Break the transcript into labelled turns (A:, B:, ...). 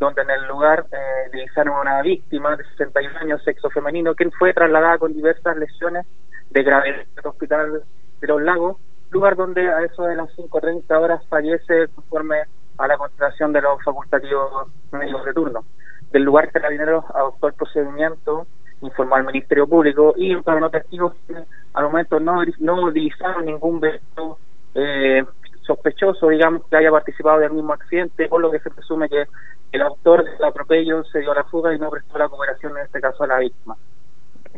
A: donde en el lugar divisaron a una víctima de 61 años, sexo femenino, quien fue trasladada con diversas lesiones de gravedad al hospital de Los Lagos, lugar donde a eso de las 5:30 horas fallece conforme a la constatación de los facultativos médicos de turno. Del lugar, Carabineros adoptó el procedimiento, informó al Ministerio Público y los testigos que al momento no divisaron ningún vehículo sospechoso, digamos, que haya participado del mismo accidente, por lo que se presume que el autor del atropello se dio a la fuga y no prestó la cooperación en este caso a la víctima.